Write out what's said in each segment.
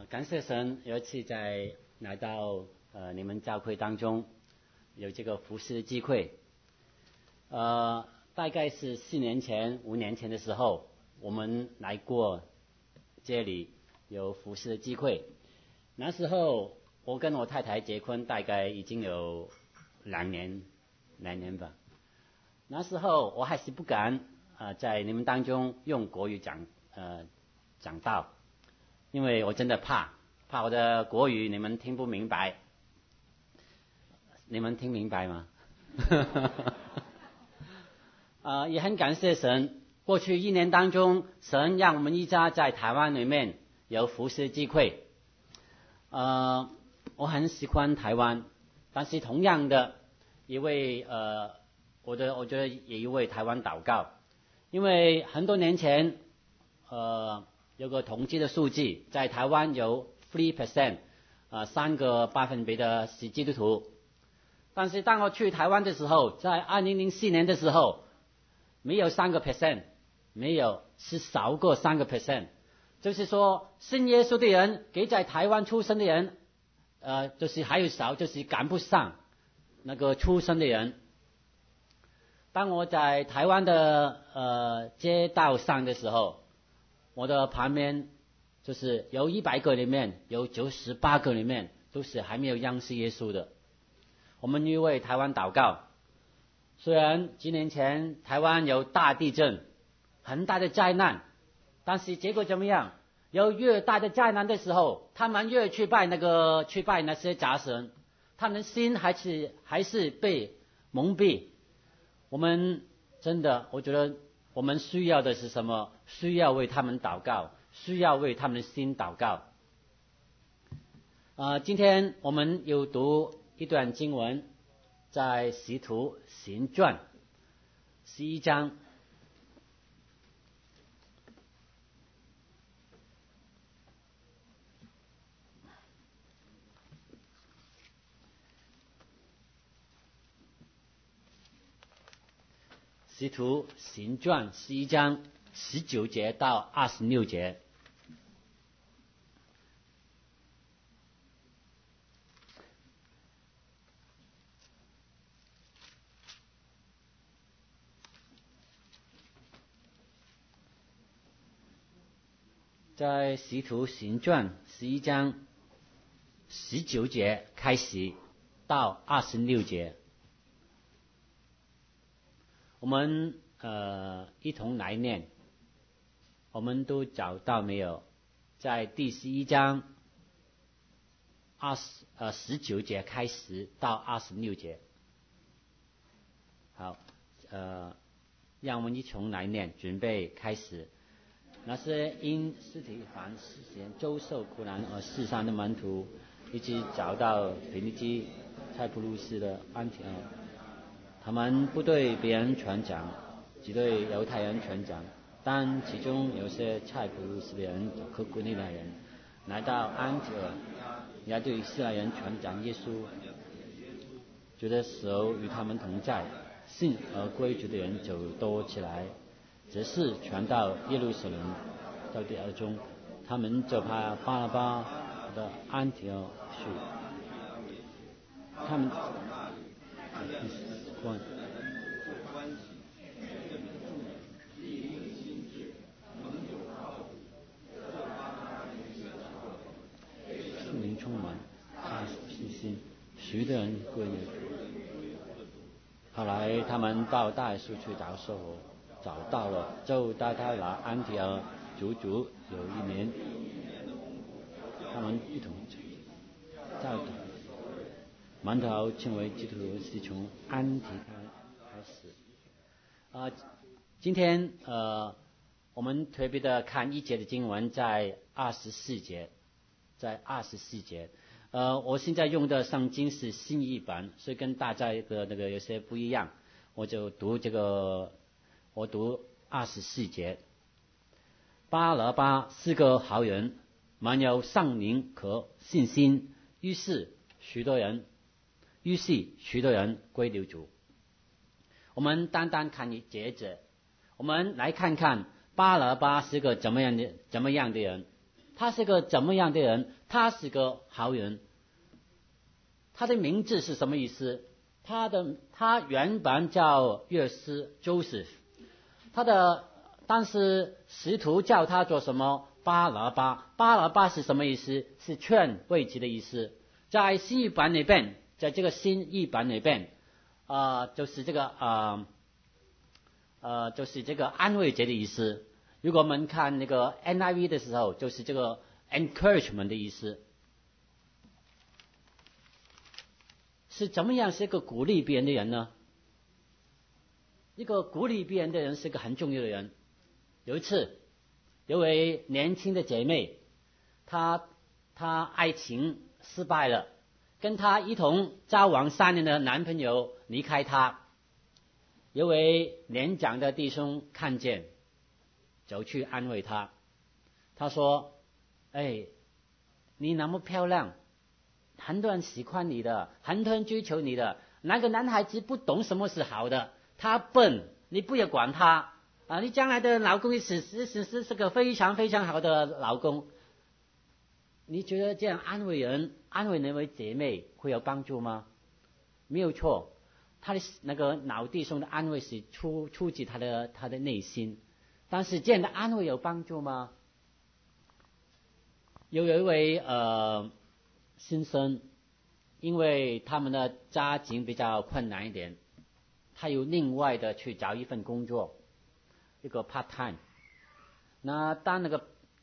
感谢神，有一次在来到你们教会当中有这个服侍的机会。大概是4年前、5年前的时候，我们来过这里有服侍的机会。那时候我跟我太太结婚，大概已经有2年吧。那时候我还是不敢在你们当中用国语讲道，因为我真的怕我的国语你们听不明白。你们听明白吗？也很感谢神，过去1年当中，神让我们一家在台湾里面有服侍机会。我很喜欢台湾，但是同样的，因为我觉得也因为台湾祷告，因为很多年前有个统计的数据，在台湾有 3%， 3个百分比的是基督徒。但是当我去台湾的时候，在2004年的时候，没有3%，没有，是少过3%。就是说，信耶稣的人，给在台湾出生的人，就是还有少，就是赶不上那个出生的人。当我在台湾的街道上的时候，我的旁边就是有100个里面有98个里面都是还没有认识耶稣的。我们因为台湾祷告，虽然几年前台湾有大地震，很大的灾难，但是结果怎么样？有越大的灾难的时候，他们越去拜那些假神，他们的心还是被蒙蔽。我们真的，我觉得我们需要的是什么？需要为他们祷告，需要为他们的心祷告。今天我们有读一段经文，在使徒行传11章。使徒行传11章19节到26节。在使徒行传11章19节开始到26节，我们一同来念。我们都找到没有？在第11章19节开始到26节。好，让我们一同来念，准备开始。那些因司提反事件遭受苦难而世上的门徒，一直找到腓尼基、塞浦路斯的安提阿。他们不对别人传讲，只对犹太人传讲。但其中有些塞浦路斯的人和古利奈人来到安提阿，也对以色列人传讲耶稣。主的手与他们同在，信而归主的人就多起来。只是传到耶路撒冷到第2中，他们就怕巴拿巴的安提阿去。他们圣灵充满，他信心，许多人归耶。后来他们到大树去找收获，找到了，就带他来安提阿足有1年。他们一同教导门徒成为基督徒，是从安提阿开始。今天我们特别的看1节的经文，在24节，我现在用的圣经是新译版，所以跟大家的那个有些不一样。我就读我读24节。巴拿巴是个好人，满有圣灵和信心，于是许多人归了主。我们单单看一节，我们来看看巴拿巴是个怎么样的人。 他是个怎么样的人？他是个好人。他的名字是什么意思？他原本叫约斯 Joseph， 但是使徒叫他做什么？巴拿巴。巴拿巴是什么意思？是劝慰藉的意思。在新译版里边，在这个新译版里边，就是这个就是这个安慰节的意思。如果我们看那个 NIV 的时候，就是这个 encouragement 的意思。是怎么样是一个鼓励别人的人呢？一个鼓励别人的人是一个很重要的人。有一次，有位年轻的姐妹，她爱情失败了，跟她一同交往3年的男朋友离开她。有位年长的弟兄看见，走去安慰她。他说：“哎，你那么漂亮，很多人喜欢你的，很多人追求你的。那个男孩子不懂什么是好的，他笨，你不要管他啊！你将来的老公是个非常非常好的老公。”你觉得这样安慰人，安慰那位姐妹会有帮助吗？没有错，他的那个老弟兄的安慰是出自他的内心，但是这样的安慰有帮助吗？有一位先生，因为他们的家境比较困难一点，他有另外的去找一份工作，一个 part time。那当那个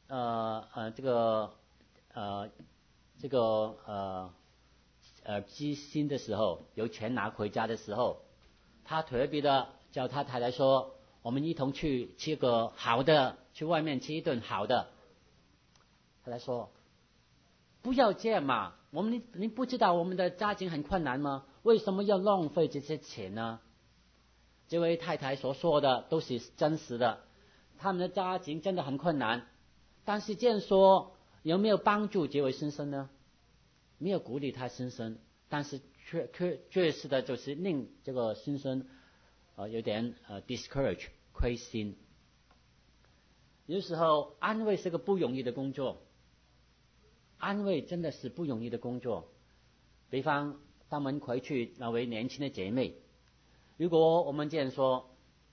积薪的时候，有钱拿回家的时候，他特别的叫他太太说：“我们一同去吃个好的，去外面吃一顿好的。”他来说：“不要这样嘛，你不知道我们的家境很困难吗？为什么要浪费这些钱呢？”这位太太所说的都是真实的，他们的家境真的很困难。但是这样说有没有帮助这位先生呢？没有鼓励他先生，但是确实的就是令这个先生有点discourage 亏心。有时候安慰是个不容易的工作，安慰真的是不容易的工作。比方他们回去那位年轻的姐妹，如果我们这样说，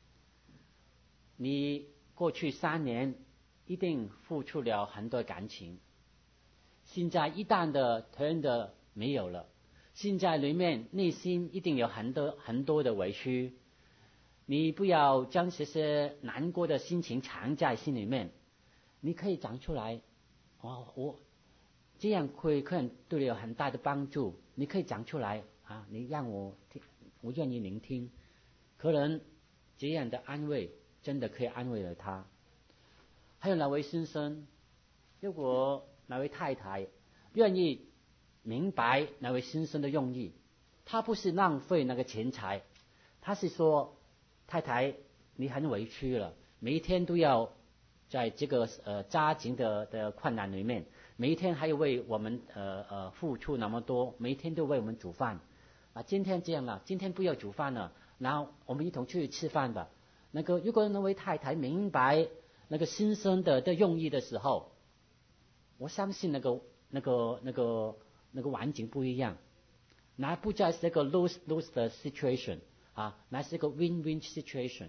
你过去3年一定付出了很多感情，现在一旦的突的没有了，现在里面内心一定有很多的委屈，你不要将这些难过的心情藏在心里面，你可以讲出来。我这样可能对你有很大的帮助，你可以讲出来啊，你让我听，我愿意聆听。可能这样的安慰真的可以安慰了他。还有那位先生，如果那位太太愿意明白那位先生的用意，他不是浪费那个钱财，他是说：“太太，你很委屈了，每一天都要在这个家庭的困难里面，每一天还要为我们付出那么多，每一天都为我们煮饭啊。今天这样了，今天不要煮饭了，然后我们一同去吃饭吧。”如果那位太太明白那个先生的用意的时候，我相信那个环境不一样，那不再是一个 lose 的 situation 啊，那是一个 win-win situation。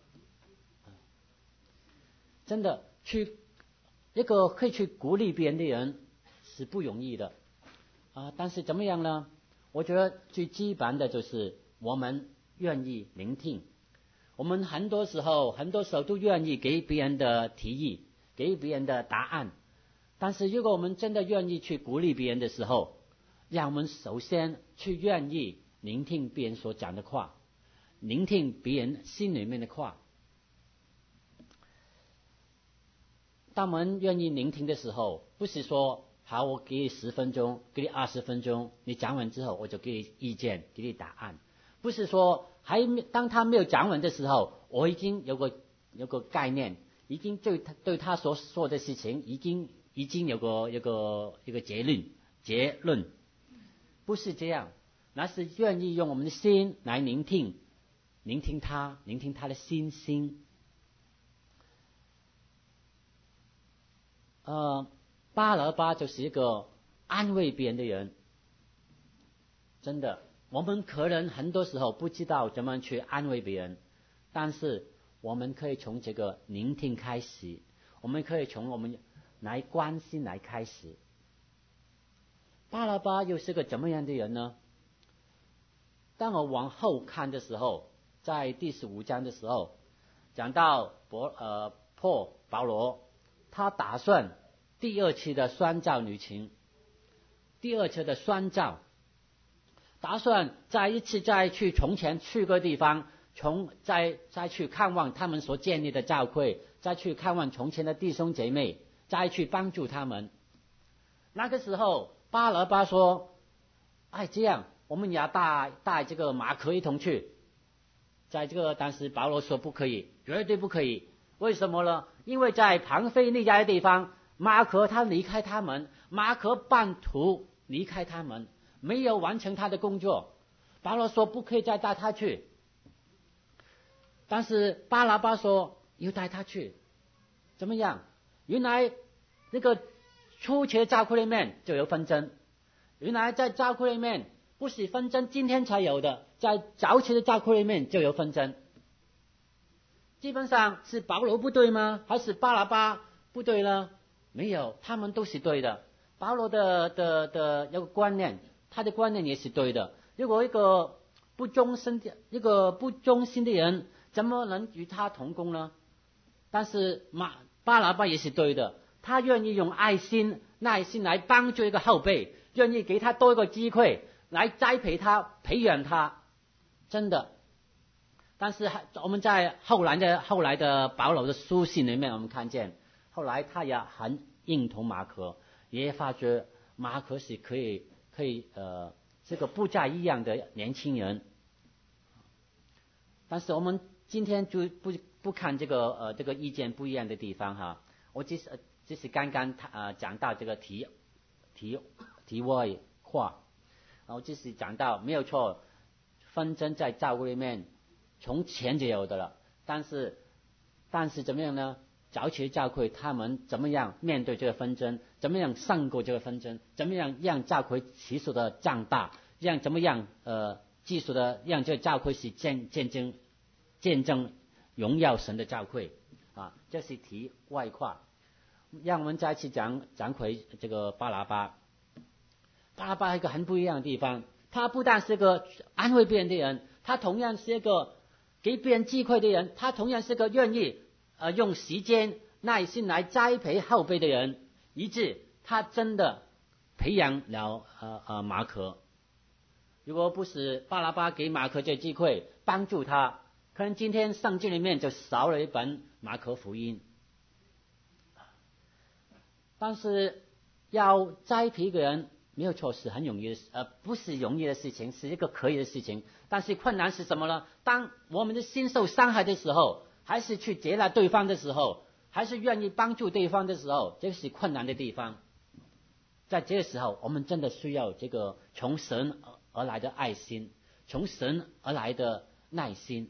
真的一个可以去鼓励别人的人是不容易的啊。但是怎么样呢？我觉得最基本的就是我们愿意聆听。我们很多时候都愿意给别人的提议，给别人的答案。但是如果我们真的愿意去鼓励别人的时候，让我们首先去愿意聆听别人所讲的话，聆听别人心里面的话。当我们愿意聆听的时候，不是说好我给你10分钟，给你20分钟，你讲完之后我就给你意见，给你答案。不是说当他没有讲完的时候，我已经有个概念，已经对他所说的事情已经有个结论，不是这样，那是愿意用我们的心来聆听他的心。 巴拿巴就是一个安慰别人的人。真的，我们可能很多时候不知道怎么去安慰别人，但是我们可以从这个聆听开始，我们可以从我们来关心来开始。巴拿巴又是个怎么样的人呢？当我往后看的时候，在第15章的时候，讲到保罗，他打算第二次的宣教旅程，打算再去从前去过地方，再去看望他们所建立的教会，再去看望从前的弟兄姐妹，再去帮助他们。那个时候巴拿巴说，这样我们也带这个马可一同去。当时保罗说不可以，绝对不可以。为什么呢？因为在庞菲利亚的地方，马可他离开他们，马可半途离开他们，没有完成他的工作。保罗说不可以再带他去，但是巴拿巴说又带他去。怎么样？原来那个初期的教会里面就有纷争，原来在教会里面不是纷争今天才有的，在早期的教会里面就有纷争。基本上是保罗不对吗？还是巴拿巴不对呢？没有，他们都是对的。保罗的一个观念，他的观念也是对的。如果一个不忠心的人，怎么能与他同工呢？但是巴拿巴也是对的，他愿意用耐心来帮助一个后辈，愿意给他多一个机会来栽培他、培养他，真的。但是我们在后来的保罗的书信里面，我们看见后来他也很认同马可，也发觉马可是可以这个不再一样的年轻人。但是我们今天就不看这个意见不一样的地方哈。我只是刚刚讲到这个题外话，然后只是讲到没有错，纷争在教会里面从前就有的了，但是怎么样呢？早期的教会他们怎么样面对这个纷争？怎么样胜过这个纷争？怎么样让教会持续的长大？怎么样继续的让这个教会是见证荣耀神的教会啊？这是题外话。让我们再次讲回这个巴拿巴。巴拿巴一个很不一样的地方，他不但是个安慰别人的人，他同样是一个给别人机会的人，他同样是个愿意用时间耐心来栽培后辈的人，以致他真的培养了马可。如果不是巴拿巴给马可这机会帮助他，可能今天圣经里面就少了一本马可福音。但是要栽培一个人没有错，是很容易的不是容易的事情，是一个可以的事情。但是困难是什么呢？当我们的心受伤害的时候，还是去接纳对方的时候，还是愿意帮助对方的时候，这是困难的地方。在这个时候，我们真的需要这个从神而来的爱心，从神而来的耐心。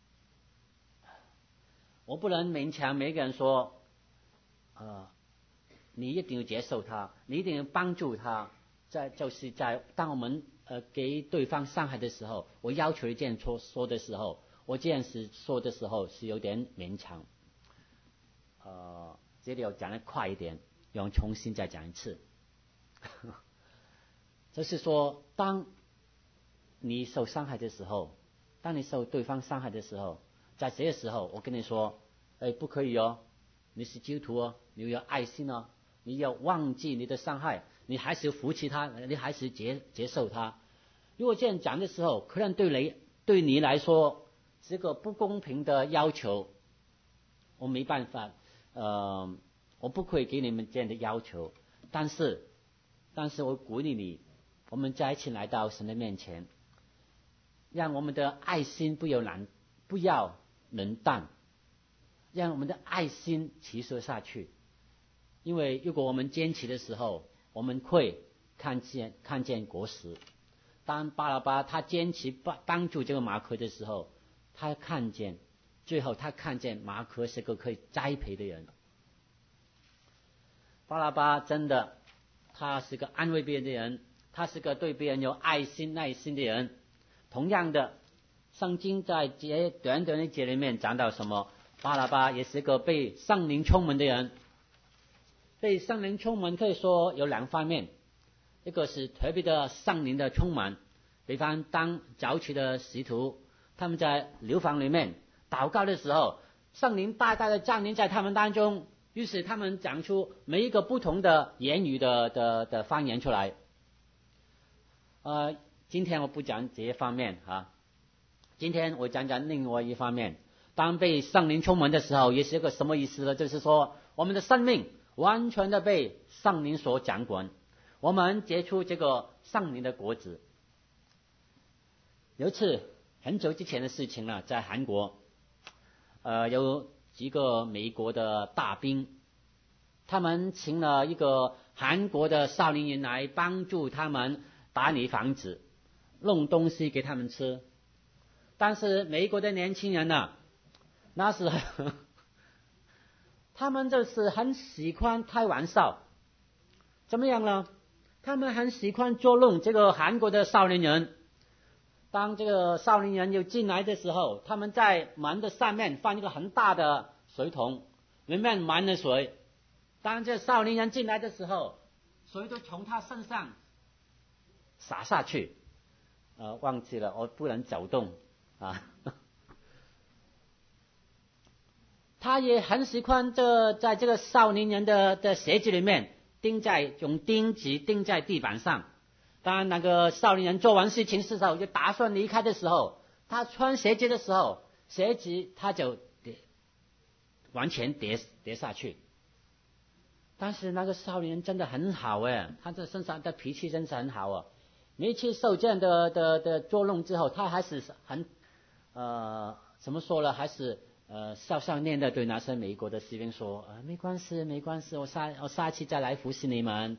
我不能勉强每个人说你一定要接受他，你一定要帮助他。当我们给对方伤害的时候，我要求一件说的时候，我这样子说的时候是有点勉强。这里我讲得快一点，让我重新再讲一次。就是说，当你受伤害的时候，当你受对方伤害的时候，在这个时候，我跟你说，不可以哦，你是基督徒哦，你要有爱心哦，你要忘记你的伤害，你还是扶持他，你还是接受他。如果这样讲的时候，可能对你来说是个不公平的要求，我没办法，我不可以给你们这样的要求。但是我鼓励你，我们再一起来到神的面前，让我们的爱心不要冷淡，让我们的爱心持续下去。因为如果我们坚持的时候，我们会看见果实。当巴拿巴他坚持帮助这个马可的时候，最后他看见马可是个可以栽培的人。 巴拉巴真的，他是个安慰别人的人，他是个对别人有爱心、耐心的人。同样的，圣经在短短的节里面讲到什么？巴拉巴也是个被圣灵充满的人。被圣灵充满可以说有两方面，一个是特别的圣灵的充满，比方当早期的使徒，他们在楼房里面祷告的时候，圣灵大大的降临在他们当中，于是他们讲出每一个不同的言语的方言出来。今天我不讲这些方面啊，今天我讲讲另外一方面。当被圣灵充满的时候，也是一个什么意思呢？就是说我们的生命完全的被圣灵所掌管，我们结出这个圣灵的果子。有一次很久之前的事情了，在韩国，有几个美国的大兵，他们请了一个韩国的少年人来帮助他们打理房子，弄东西给他们吃。但是美国的年轻人呢，那时候他们就是很喜欢开玩笑。怎么样呢？他们很喜欢捉弄这个韩国的少年人。当这个少年人又进来的时候，他们在门的上面放一个很大的水桶，里面满了水。当这少年人进来的时候，水都从他身上洒下去。忘记了，我不能走动啊。他也很喜欢在这个少年人的鞋子里面用钉子钉在地板上。当那个少年人做完事情之后，就打算离开的时候，他穿鞋子的时候，鞋子他就完全跌下去。但是那个少年人真的很好他这身上的脾气真是很好每次受这样的捉弄之后，他还是很怎么说呢？还是笑笑念的对那些美国的士兵说：没关系，没关系，我下次再来服侍你们。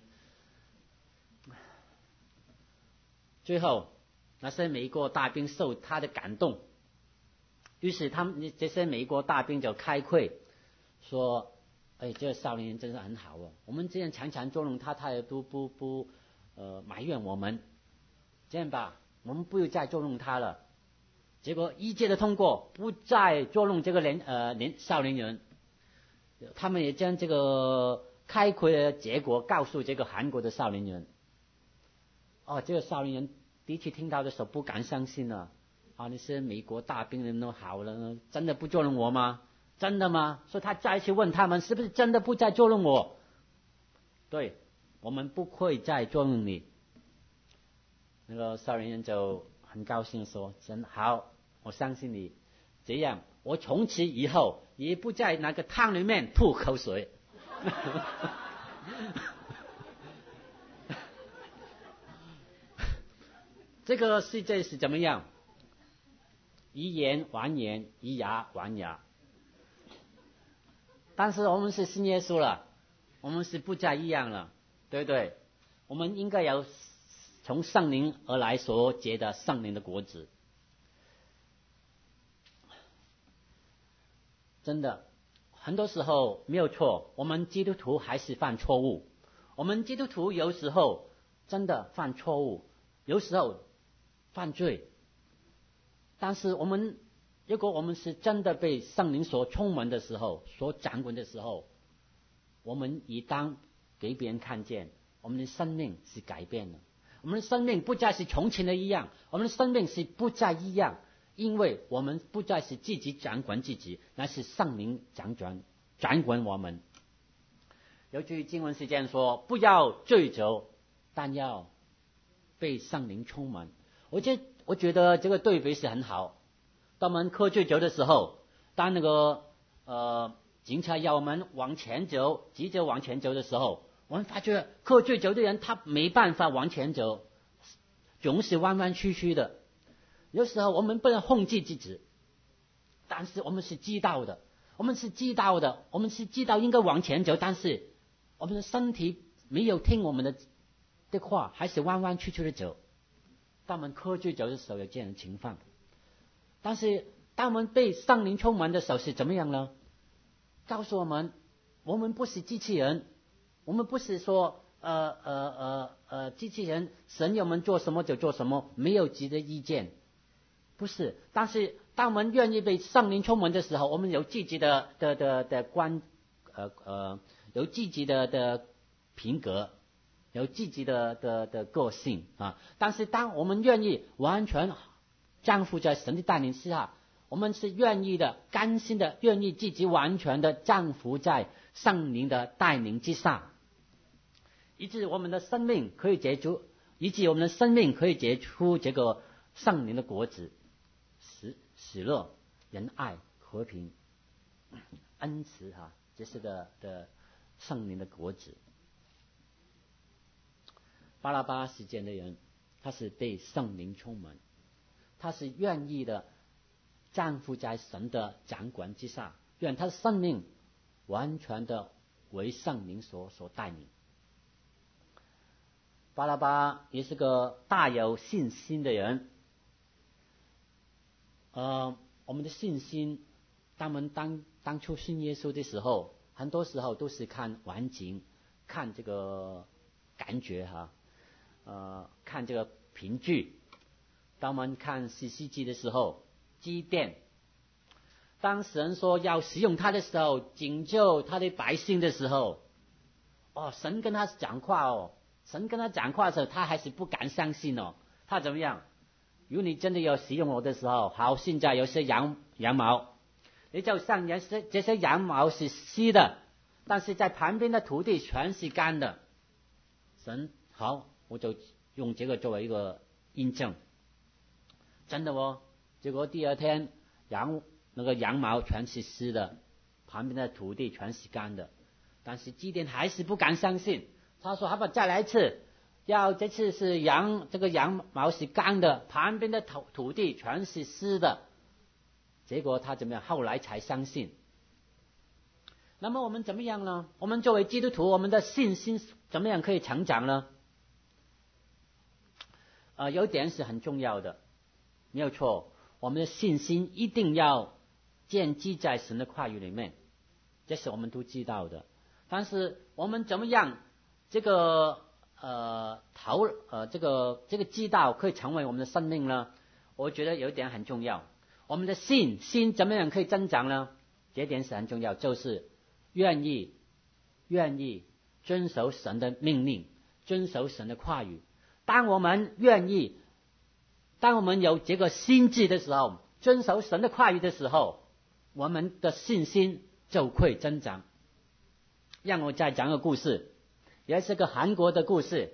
最后，那些美国大兵受他的感动，于是他们这些美国大兵就开会说：这个少年人真是很好我们这样常常捉弄他，他也都不埋怨我们。这样吧，我们不要再捉弄他了。结果一致的通过，不再捉弄这个少年人。他们也将这个开会的结果告诉这个韩国的少年人。这个少年人第一次听到的时候不敢相信了。那些美国大兵人都好了，真的不捉弄我吗？真的吗？所以他再一次问他们，是不是真的不再捉弄我？对，我们不会再捉弄你。那个少年人就很高兴说：真好，我相信你。这样我从此以后也不在那个汤里面吐口水。这个世界是怎么样？以眼还眼，以牙还牙。但是我们是信耶稣了，我们是不再一样了，对不对？我们应该有从圣灵而来所结的圣灵的果子。真的，很多时候没有错，我们基督徒还是犯错误。我们基督徒有时候真的犯错误，有时候犯罪。但是如果我们是真的被圣灵所充满的时候，所掌管的时候，我们也当给别人看见，我们的生命是改变了。我们的生命不再是从前的一样，我们的生命是不再一样，因为我们不再是自己掌管自己，那是圣灵掌管我们。有句经文是这样说：不要醉酒，但要被圣灵充满。我觉得这个对比是很好。当我们喝醉酒的时候，当那个警察要我们往前走，急着往前走的时候，我们发觉喝醉酒的人他没办法往前走，总是弯弯曲曲的。有时候我们不能控制自己，但是我们是知道的，我们是知道应该往前走，但是我们的身体没有听我们的话，还是弯弯曲曲的走。当我们喝醉酒的时候有这样的情况，但是当我们被圣灵充满的时候是怎么样呢？告诉我们，我们不是机器人， 我们不是说机器人神要我们做什么就做什么，没有自己的意见，不是。但是当我们愿意被圣灵充满的时候，我们有自己的有自己的品格，有自己的个性啊。但是当我们愿意完全降服在神的带领之下，我们是愿意的、甘心的、愿意自己完全的降服在圣灵的带领之下，以致我们的生命可以结出这个圣灵的果子，喜乐、仁爱、和平、恩慈这是的圣灵的果子。巴拉巴是这样的人，他是被圣灵充满，他是愿意的降服在神的掌管之下，愿他的生命完全的为圣灵所带领。巴拉巴也是个大有信心的人。我们的信心，当初信耶稣的时候，很多时候都是看环境，看这个感觉看这个凭据。当我们看士师记的时候，基甸，当神说要使用他的时候，拯救他的百姓的时候，神跟他讲话神跟他讲话的时候，他还是不敢相信他怎么样？如果你真的要使用我的时候，好，现在有些羊毛，你就像这些羊毛是湿的，但是在旁边的土地全是干的。神好，我就用这个作为一个印证，真的结果第二天那个羊毛全是湿的，旁边的土地全是干的，但是基甸还是不敢相信，他说：“好吧，再来一次。”这次是这个羊毛是干的，旁边的土地全是湿的。结果他怎么样？后来才相信。那么我们怎么样呢？我们作为基督徒，我们的信心怎么样可以成长呢？有一点是很重要的，没有错，我们的信心一定要建基在神的话语里面，这是我们都知道的。但是我们怎么样这个知道可以成为我们的生命呢？我觉得有一点很重要，我们的信怎么样可以增长呢？这点是很重要，就是愿意遵守神的命令，遵守神的话语。当我们有这个心智的时候，遵守神的话语的时候，我们的信心就会增长。让我再讲个故事，也是个韩国的故事。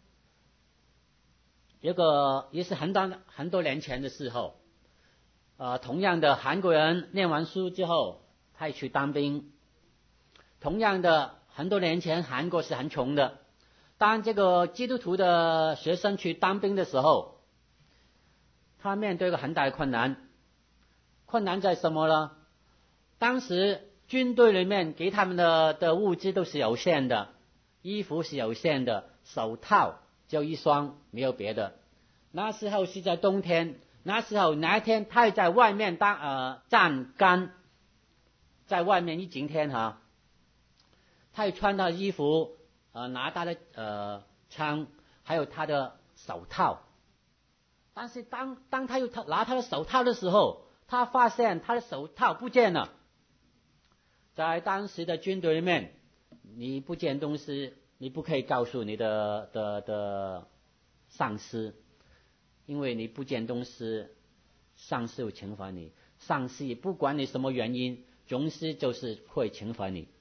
也是很多年前的时候，同样的韩国人念完书之后，他也去当兵。同样的，很多年前韩国是很穷的，当这个基督徒的学生去当兵的时候，他面对一个很大的困难。困难在什么呢？当时军队里面给他们的物资都是有限的，衣服是有限的，手套就一双，没有别的。那时候是在冬天，那一天他也在外面站岗，在外面一整天他也穿他的衣服，拿他的枪，还有他的手套。但是当他又拿他的手套的时候，他发现他的手套不见了。在当时的军队里面，你不见东西，你不可以告诉你的上司，因为你不见东西，上司会惩罚你。上司也不管你什么原因，总是就是会惩罚你。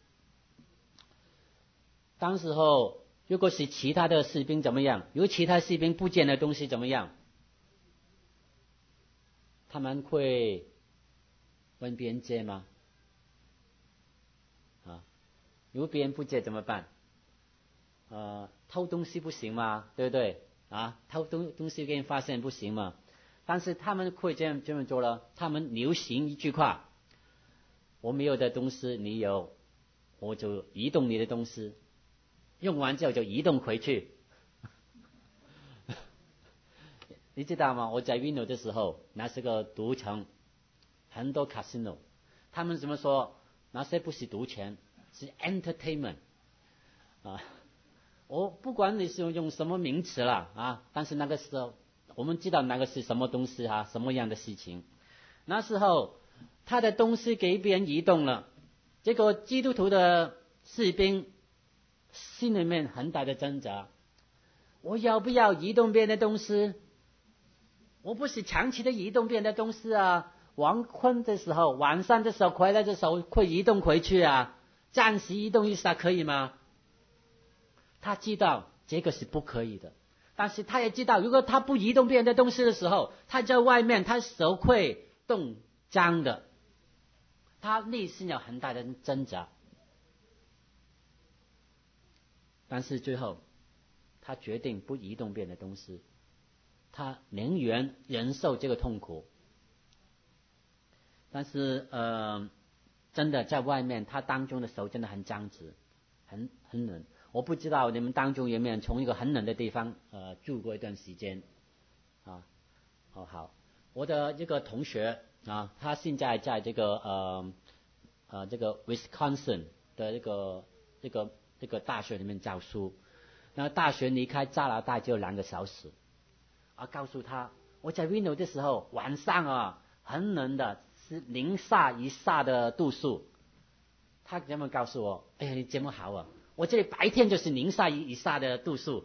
当时候，如果是其他的士兵怎么样？如果其他士兵不见的东西怎么样？他们会问别人借吗？如果别人不借怎么办？偷东西不行吗？对不对？偷东西给人发现不行吗？但是他们会这么做了。他们流行一句话：我没有的东西你有，我就移动你的东西，用完之后就移动回去。你知道吗？我在 Vino 的时候，那是个赌城，很多 casino， 他们怎么说？那些不是赌钱，是 entertainment。 啊。我不管你是用什么名词了啊，但是那个时候我们知道那个是什么东西啊，什么样的事情。那时候他的东西给别人移动了，这个基督徒的士兵心里面很大的挣扎，我要不要移动别人的东西？我不是长期的移动别人的东西啊，晚上的时候回来的时候会移动回去啊，暂时移动一下可以吗？他知道这个是不可以的，但是他也知道，如果他不移动别人的东西的时候，他在外面他手会冻僵的，他内心有很大的挣扎。但是最后他决定不移动别人的东西，他宁愿忍受这个痛苦。但是真的在外面他当中的手真的很僵直，很冷。我不知道你们当中有没有从一个很冷的地方住过一段时间啊？好，我的这个同学啊，他现在在这个这个 Wisconsin 的这个大学里面教书。那大学离开加拿大只有2个小时啊，告诉他我在 Reno 的时候晚上啊很冷的，是零下以下的度数。他这么告诉我，哎呀，你这么好啊！我这里白天就是零下以下的度数。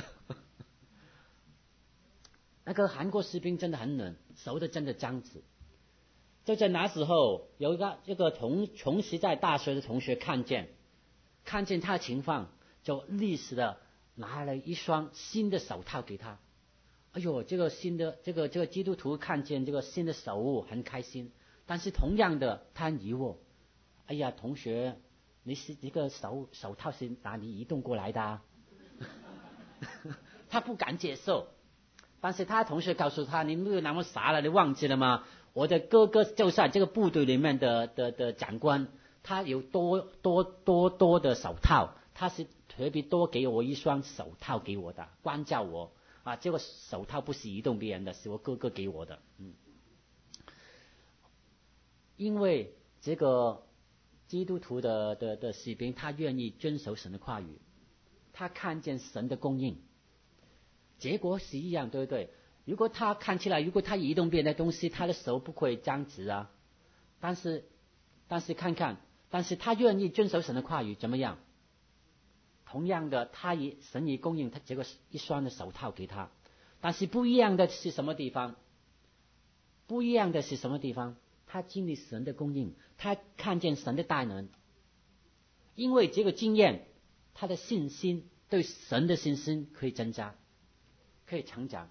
那个韩国士兵真的很冷，手的真的僵直。就在那时候，有一个从时在大学的同学看见他的情况，就立时的拿了一双新的手套给他。哎呦，这个基督徒看见这个新的手物很开心，但是同样的他很疑惑。哎呀，同学，你是这个手套是哪里移动过来的啊？他不敢接受，但是他同学告诉他：“你没有那么傻了，你忘记了吗？我的哥哥就在这个部队里面的长官，他有多的手套，他是特别多给我一双手套给我的，关照我啊。这个手套不是移动别人的，是我哥哥给我的。因为这个基督徒的士兵，他愿意遵守神的话语，他看见神的供应。结果是一样，对不对？如果他看起来，如果他移动别人的东西，他的手不会僵直啊。但是但是他愿意遵守神的话语，怎么样？同样的，神以供应他这个一双的手套给他。但是不一样的是什么地方？他经历神的供应，他看见神的大能。因为这个经验，他的信心对神的信心可以增加，可以成长。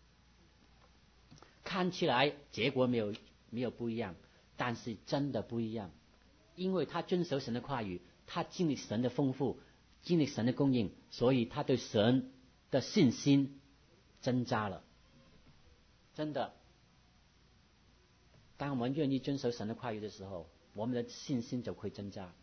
看起来结果没有不一样，但是真的不一样。因为他遵守神的话语，他经历神的丰富，经历神的供应，所以他对神的信心增加了。真的，当我们愿意遵守神的话语的时候，我们的信心就会增加。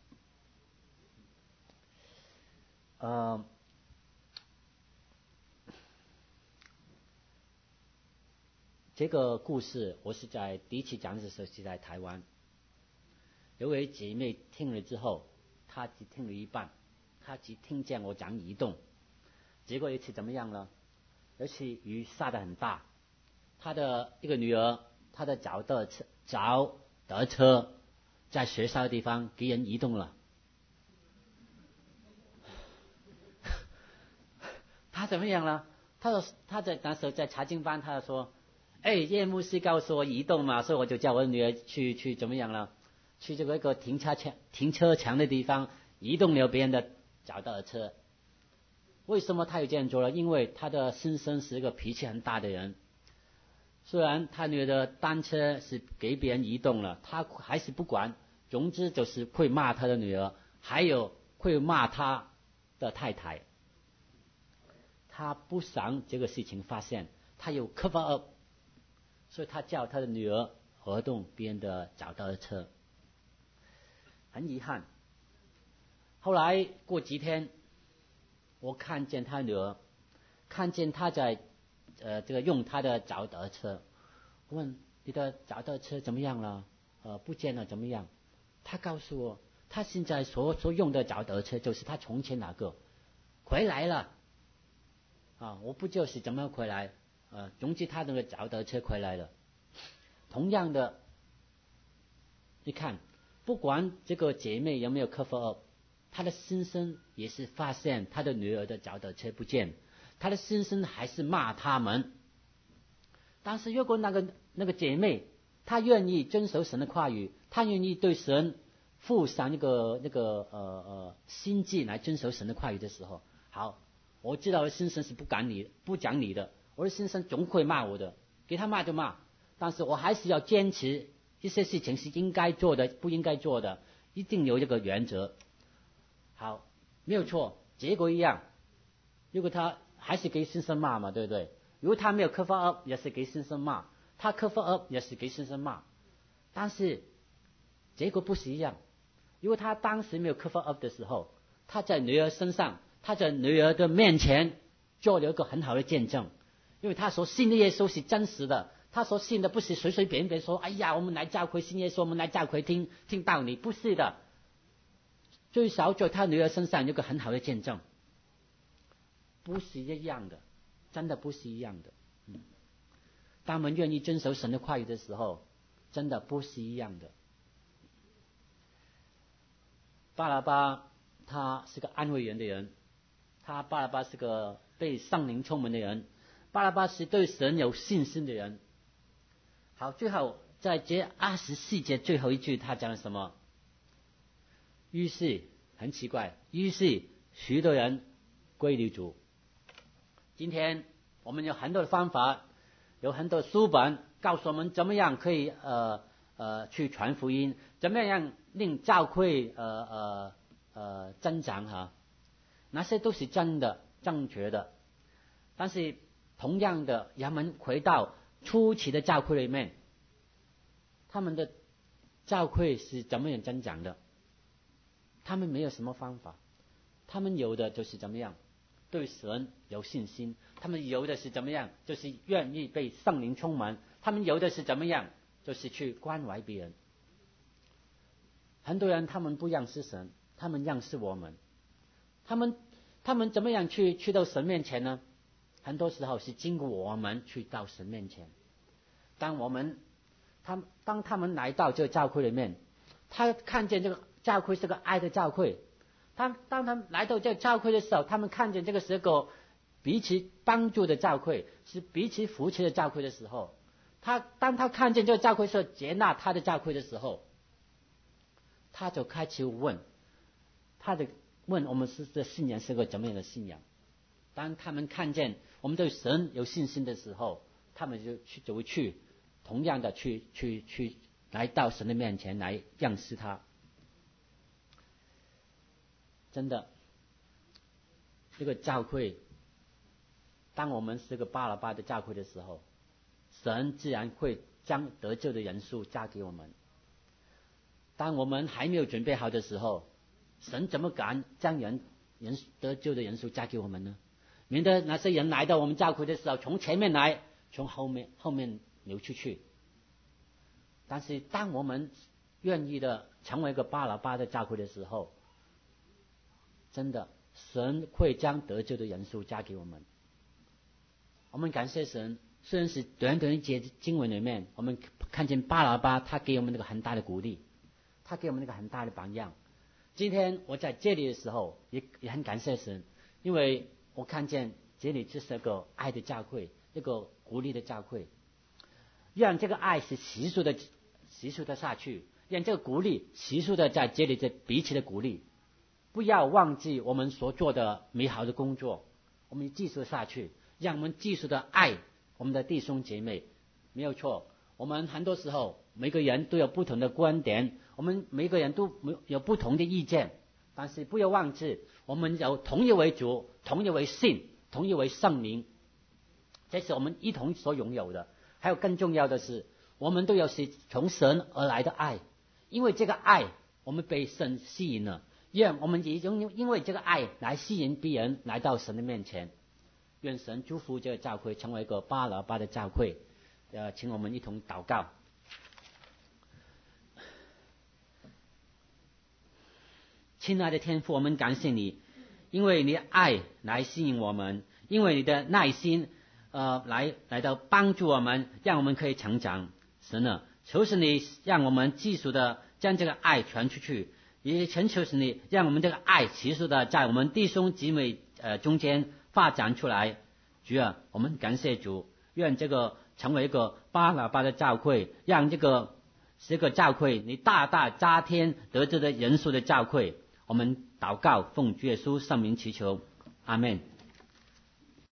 这个故事我是在第一次讲的时候是在台湾，有位姐妹听了之后，她只听了一半，她只听见我讲移动。结果有一次怎么样呢？有一次雨下得很大，她的一个女儿，她的脚的车在学校的地方给人移动了。她怎么样呢？她在那时候在查经班，她说：“叶牧师告诉我移动嘛，所以我就叫我的女儿去怎么样了？去这个一个停车场的地方移动了别人的脚踏车。”为什么他有这样做呢？因为他的先生是一个脾气很大的人，虽然他女儿的单车是给别人移动了，他还是不管，总之就是会骂他的女儿，还有会骂他的太太。他不想这个事情发现，他有 cover up， 所以他叫他的女儿移动别人的脚踏车。很遗憾，后来过几天，我看见他女儿，看见他在这个用他的脚踏车，问你的脚踏车怎么样了？不见了怎么样？他告诉我， 他现在所用的脚踏车就是他从前那个回来了啊，我不就是怎么回来总之他那个脚踏车回来了。同样的，你看，不管这个姐妹有没有 cover up， 她的先生也是发现她的女儿的脚踏车不见，她的先生还是骂他们。但是如果那个姐妹她愿意遵守神的话语，她愿意对神付上那个心计来遵守神的话语的时候，好，我知道我的先生是不讲理的，我的先生总会骂我的，给他骂就骂，但是我还是要坚持一些事情是应该做的，不应该做的，一定有这个原则。好，没有错，结果一样。如果他还是给先生骂嘛，对不对？如果他没有 cover up， 也是给先生骂；他 cover up， 也是给先生骂。但是结果不是一样。如果他当时没有 cover up 的时候，他在女儿身上，他在女儿的面前做了一个很好的见证，因为他所信的耶稣是真实的，他所信的不是随随便便说，哎呀，我们来教会信耶稣，我们来教会听道理，不是的。最少在他女儿身上有个很好的见证，不是一样的，真的不是一样的。当我们愿意遵守神的话语的时候，真的不是一样的。巴拿巴他是个安慰人的人，巴拿巴是个被圣灵充满的人，巴拿巴是对神有信心的人。好，最后在这24节最后一句他讲了什么？于是很奇怪，于是许多人归于主。今天我们有很多的方法，有很多书本告诉我们怎么样可以去传福音，怎么样令教会增长哈，那些都是真的正确的。但是同样的，人们回到初期的教会里面，他们的教会是怎么样增长的？他们没有什么方法，他们有的就是怎么样对神有信心，他们有的是怎么样就是愿意被圣灵充满，他们有的是怎么样就是去关怀别人。很多人他们不认识神，他们认识我们，他们怎么样去到神面前呢？很多时候是经过我们去到神面前。当他们来到这个教会里面，他看见这个教会是个爱的教会，当他们来到这个教会的时候，他们看见这个是个彼此帮助的教会，是彼此扶持的教会的时候，当他看见这个教会是接纳他的教会的时候，他就开始问我们的信仰是个怎么样的信仰。当他们看见我们对神有信心的时候，他们就会去同样的去来到神的面前来认识他。真的，这个教会，当我们是个巴拿巴的教会的时候，神自然会将得救的人数加给我们。当我们还没有准备好的时候，神怎么敢将人得救的人数加给我们呢？免得那些人来到我们教会的时候，从前面来，从后面流出去。但是当我们愿意的成为一个巴拿巴的教会的时候，真的神会将得救的人数加给我们。我们感谢神，虽然是短短一节经文里面，我们看见巴拿巴他给我们那个很大的鼓励，他给我们那个很大的榜样。今天我在这里的时候也很感谢神，因为我看见这里就是一个爱的教会，一个鼓励的教会，让这个爱是习俗的下去，让这个鼓励习俗的在这里彼此的鼓励，不要忘记我们所做的美好的工作，我们继续下去，让我们继续的爱我们的弟兄姐妹。没有错，我们很多时候每个人都有不同的观点，我们每个人都有不同的意见，但是不要忘记我们有同一位主，同一位信，同一位圣灵，这是我们一同所拥有的。还有更重要的是，我们都有是从神而来的爱，因为这个爱我们被神吸引了，愿我们也因为这个爱来吸引别人来到神的面前。愿神祝福这个教会成为一个巴拿巴的教会。请我们一同祷告。 亲爱的天父，我们感谢你，因为你的爱来吸引我们，因为你的耐心来到帮助我们，让我们可以成长。神啊，求是你让我们继续的将这个爱传出去，也恳求是你让我们这个爱持续的在我们弟兄姊妹中间发展出来。主啊，我们感谢主，愿这个成为一个巴拿巴的教会，让这个教会你大大加添得着的人数的教会。我们祷告，奉主耶稣圣名祈求，阿们。